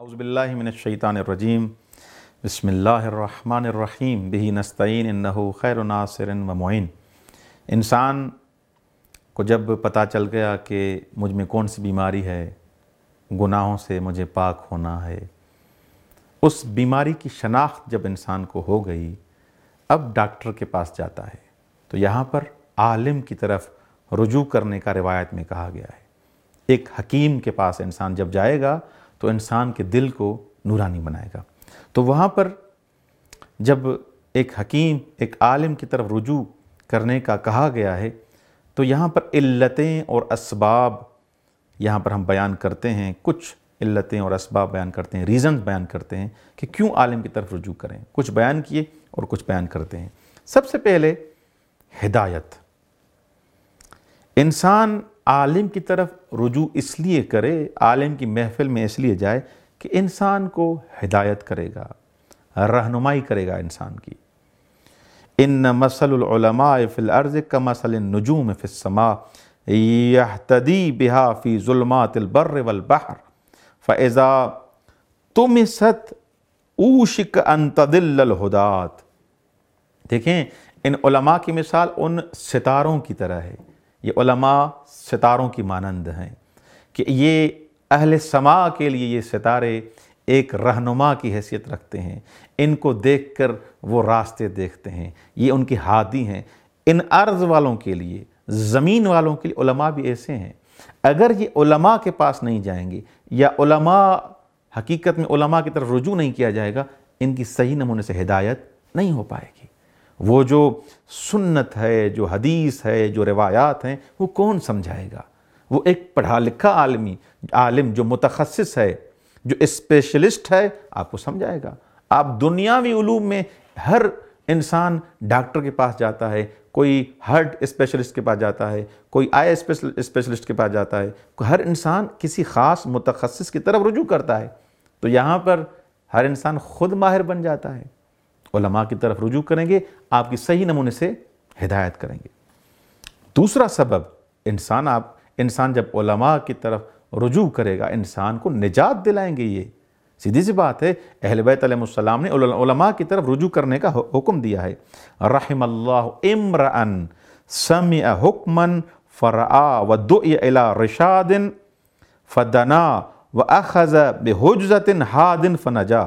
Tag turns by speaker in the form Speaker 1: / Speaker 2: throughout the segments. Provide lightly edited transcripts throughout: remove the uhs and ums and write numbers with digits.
Speaker 1: اعوذ باللہ من الشیطان الرجیم بسم اللہ الرحمن الرحیم بہ نستعین انہ خیر ناصر و معین۔ انسان کو جب پتہ چل گیا کہ مجھ میں کون سی بیماری ہے، گناہوں سے مجھے پاک ہونا ہے، اس بیماری کی شناخت جب انسان کو ہو گئی، اب ڈاکٹر کے پاس جاتا ہے۔ تو یہاں پر عالم کی طرف رجوع کرنے کا روایت میں کہا گیا ہے۔ ایک حکیم کے پاس انسان جب جائے گا تو انسان کے دل کو نورانی بنائے گا۔ تو وہاں پر جب ایک حکیم، ایک عالم کی طرف رجوع کرنے کا کہا گیا ہے، تو یہاں پر علتیں اور اسباب یہاں پر ہم بیان کرتے ہیں، کچھ علتیں اور اسباب بیان کرتے ہیں، ریزنز بیان کرتے ہیں کہ کیوں عالم کی طرف رجوع کریں۔ کچھ بیان کیے اور کچھ بیان کرتے ہیں۔ سب سے پہلے ہدایت۔ انسان عالم کی طرف رجوع اس لیے کرے، عالم کی محفل میں اس لیے جائے کہ انسان کو ہدایت کرے گا، رہنمائی کرے گا انسان کی۔ ان مثل العلماء فی الارض کمثل النجوم فی السماء یہتدی بہا فی ظلمات البر والبحر فاذا طمست اوشک ان تضل الہداة۔ دیکھیں، ان علماء کی مثال ان ستاروں کی طرح ہے۔ یہ علماء ستاروں کی مانند ہیں کہ یہ اہل سماع کے لیے یہ ستارے ایک رہنما کی حیثیت رکھتے ہیں۔ ان کو دیکھ کر وہ راستے دیکھتے ہیں، یہ ان کے ہادی ہیں۔ ان ارض والوں کے لیے، زمین والوں کے لیے علماء بھی ایسے ہیں۔ اگر یہ علماء کے پاس نہیں جائیں گے یا علماء حقیقت میں علماء کی طرف رجوع نہیں کیا جائے گا، ان کی صحیح نمونے سے ہدایت نہیں ہو پائے گی۔ وہ جو سنت ہے، جو حدیث ہے، جو روایات ہیں، وہ کون سمجھائے گا؟ وہ ایک پڑھا لکھا عالم جو متخصص ہے، جو اسپیشلسٹ ہے، آپ کو سمجھائے گا۔ آپ دنیاوی علوم میں ہر انسان ڈاکٹر کے پاس جاتا ہے، کوئی ہارٹ اسپیشلسٹ کے پاس جاتا ہے، کوئی آئی اسپیشلسٹ کے پاس جاتا ہے، ہر انسان کسی خاص متخصص کی طرف رجوع کرتا ہے۔ تو یہاں پر ہر انسان خود ماہر بن جاتا ہے۔ علماء کی طرف رجوع کریں گے، آپ کی صحیح نمونے سے ہدایت کریں گے۔ دوسرا سبب، انسان جب علماء کی طرف رجوع کرے گا، انسان کو نجات دلائیں گے۔ یہ سیدھی سی بات ہے۔ اہل بیت علیہ السلام نے علماء کی طرف رجوع کرنے کا حکم دیا ہے۔ رحم اللہ امرأ سمع حکما فرعا ودعی الی رشاد فدنا واخذ بحجزت ہاد فنجا۔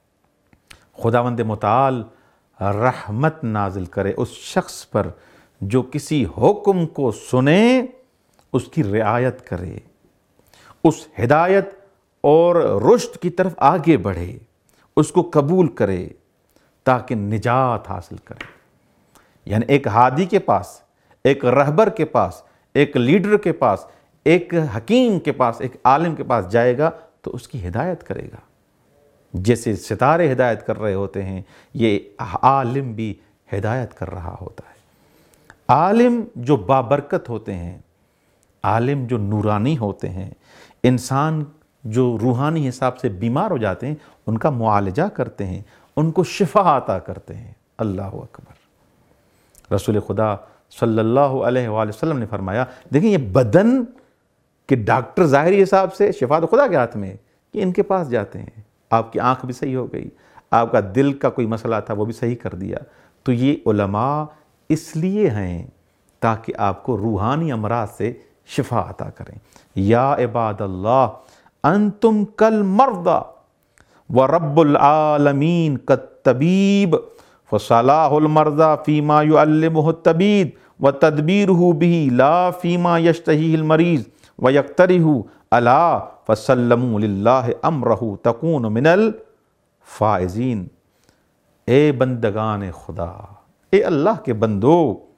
Speaker 1: خداوند متعال رحمت نازل کرے اس شخص پر جو کسی حکم کو سنے، اس کی رعایت کرے، اس ہدایت اور رشد کی طرف آگے بڑھے، اس کو قبول کرے تاکہ نجات حاصل کرے۔ یعنی ایک ہادی کے پاس، ایک رہبر کے پاس، ایک لیڈر کے پاس، ایک حکیم کے پاس، ایک عالم کے پاس جائے گا تو اس کی ہدایت کرے گا۔ جیسے ستارے ہدایت کر رہے ہوتے ہیں، یہ عالم بھی ہدایت کر رہا ہوتا ہے۔ عالم جو بابرکت ہوتے ہیں، عالم جو نورانی ہوتے ہیں، انسان جو روحانی حساب سے بیمار ہو جاتے ہیں، ان کا معالجہ کرتے ہیں، ان کو شفا عطا کرتے ہیں۔ اللہ اکبر۔ رسول خدا صلی اللہ علیہ وآلہ وسلم نے فرمایا، دیکھیں یہ بدن کے ڈاکٹر ظاہری حساب سے شفا تو خدا کے ہاتھ میں ہے، کہ ان کے پاس جاتے ہیں، آپ کی آنکھ بھی صحیح ہو گئی، آپ کا دل کا کوئی مسئلہ تھا وہ بھی صحیح کر دیا۔ تو یہ علماء اس لیے ہیں تاکہ آپ کو روحانی امراض سے شفا عطا کریں۔ یا عباد اللہ انتم کالمرضى ورب العالمین کالطبیب فصلاح المرضى فیما يعلمه الطبیب وتدبیرہ بہ لا فیما یشتہیہ المریض ویقترح الا فسلموا للہ امرہ تکون من الفائزین۔ اے بندگان خدا، اے اللہ کے بندو،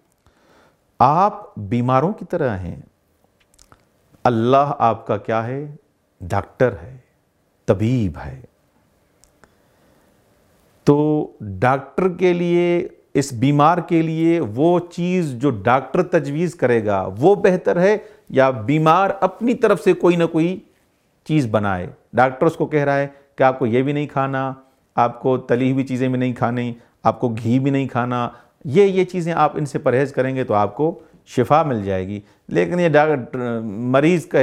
Speaker 1: آپ بیماروں کی طرح ہیں۔ اللہ آپ کا کیا ہے؟ ڈاکٹر ہے، طبیب ہے۔ تو ڈاکٹر کے لیے، اس بیمار کے لیے وہ چیز جو ڈاکٹر تجویز کرے گا وہ بہتر ہے، یا بیمار اپنی طرف سے کوئی نہ کوئی چیز بنائے؟ ڈاکٹر اس کو کہہ رہا ہے کہ آپ کو یہ بھی نہیں کھانا، آپ کو تلی ہوئی چیزیں بھی نہیں کھانی، آپ کو گھی بھی نہیں کھانا، یہ چیزیں آپ ان سے پرہیز کریں گے تو آپ کو شفا مل جائے گی۔ لیکن یہ مریض کہے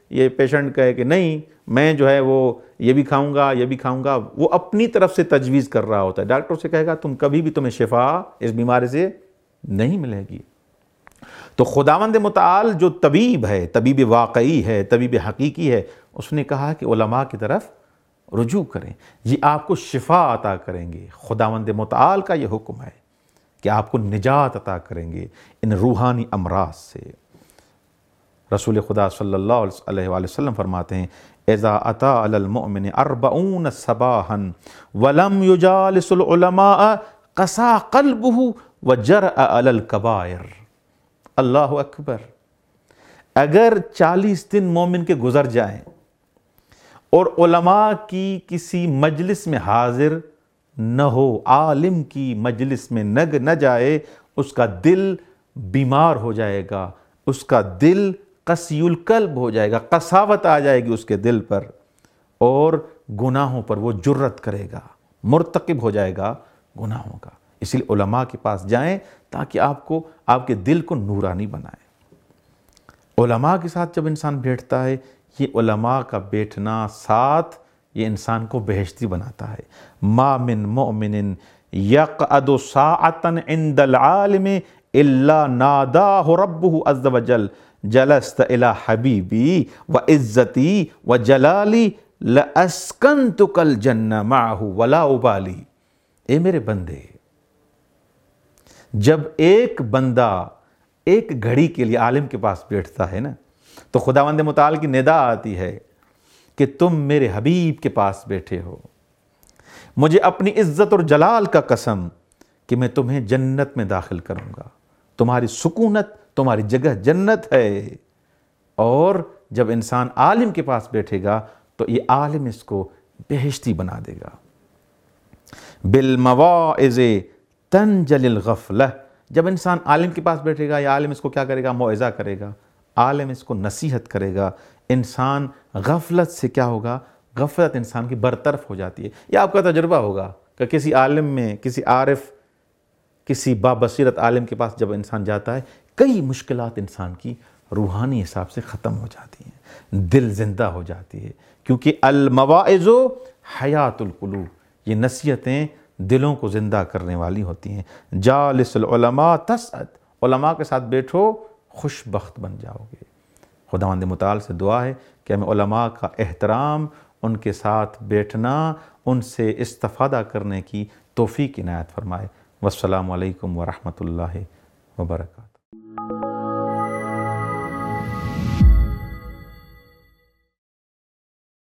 Speaker 1: یہ پیشنٹ کہے کہ نہیں میں جو ہے وہ یہ بھی کھاؤں گا یہ بھی کھاؤں گا، وہ اپنی طرف سے تجویز کر رہا ہوتا ہے. ڈاکٹر سے کہے گا تم کبھی بھی تمہیں شفا اس بیماری سے نہیں ملے گی. تو خداوند متعال جو طبیب ہے، طبیب واقعی ہے، طبیب حقیقی ہے، اس نے کہا کہ علماء کی طرف رجوع کریں، یہ آپ کو شفا عطا کریں گے. خداوند متعال کا یہ حکم ہے کہ آپ کو نجات عطا کریں گے ان روحانی امراض سے. رسول خدا صلی اللہ علیہ وآلہ وسلم فرماتے ہیں اذا اتی علی المؤمن 40 صباحا ولم یجالس العلماء قسا قلبہ وجرأ علی الکبائر. اللہ اکبر. اگر 40 دن مومن کے گزر جائیں اور علماء کی کسی مجلس میں حاضر نہ ہو، عالم کی مجلس میں نہ جائے، اس کا دل بیمار ہو جائے گا، اس کا دل قسی القلب ہو جائے گا، قساوت آ جائے گی اس کے دل پر، اور گناہوں پر وہ جرت کرے گا، مرتکب ہو جائے گا گناہوں کا. اس لیے علماء کے پاس جائیں تاکہ آپ کے دل کو نورانی بنائیں. علماء کے ساتھ جب انسان بیٹھتا ہے، یہ علماء کا بیٹھنا ساتھ یہ انسان کو بہشتی بناتا ہے. ما من مؤمن یقعد ساعتا عند العالم الا ناداہ ربہ عز وجل جلست الی حبیبی وعزتی وجلالی لاسکنتک الجنہ معہ ولا ابالی. اے میرے بندے، جب ایک بندہ ایک گھڑی کے لیے عالم کے پاس بیٹھتا ہے نا، تو خداوند متعال کی ندا آتی ہے کہ تم میرے حبیب کے پاس بیٹھے ہو، مجھے اپنی عزت اور جلال کا قسم کہ میں تمہیں جنت میں داخل کروں گا، تمہاری سکونت، تمہاری جگہ جنت ہے. اور جب انسان عالم کے پاس بیٹھے گا تو یہ عالم اس کو بہشتی بنا دے گا. بالمواعظ تنجلی الغفلہ. جب انسان عالم کے پاس بیٹھے گا یا عالم اس کو کیا کرے گا؟ موعظہ کرے گا، عالم اس کو نصیحت کرے گا، انسان غفلت سے کیا ہوگا؟ غفلت انسان کی برطرف ہو جاتی ہے. یہ آپ کا تجربہ ہوگا کہ کسی عالم میں، کسی عارف، کسی بابصیرت عالم کے پاس جب انسان جاتا ہے، کئی مشکلات انسان کی روحانی حساب سے ختم ہو جاتی ہیں، دل زندہ ہو جاتی ہے. کیونکہ المواعظ حیات القلوب، یہ نصیحتیں دلوں کو زندہ کرنے والی ہوتی ہیں. جالس العلماء تسعد. علماء کے ساتھ بیٹھو، خوش بخت بن جاؤ گے. خداوند متعال سے دعا ہے کہ ہمیں علماء کا احترام، ان کے ساتھ بیٹھنا، ان سے استفادہ کرنے کی توفیق عنایت فرمائے. والسلام علیکم ورحمۃ اللہ وبرکاتہ.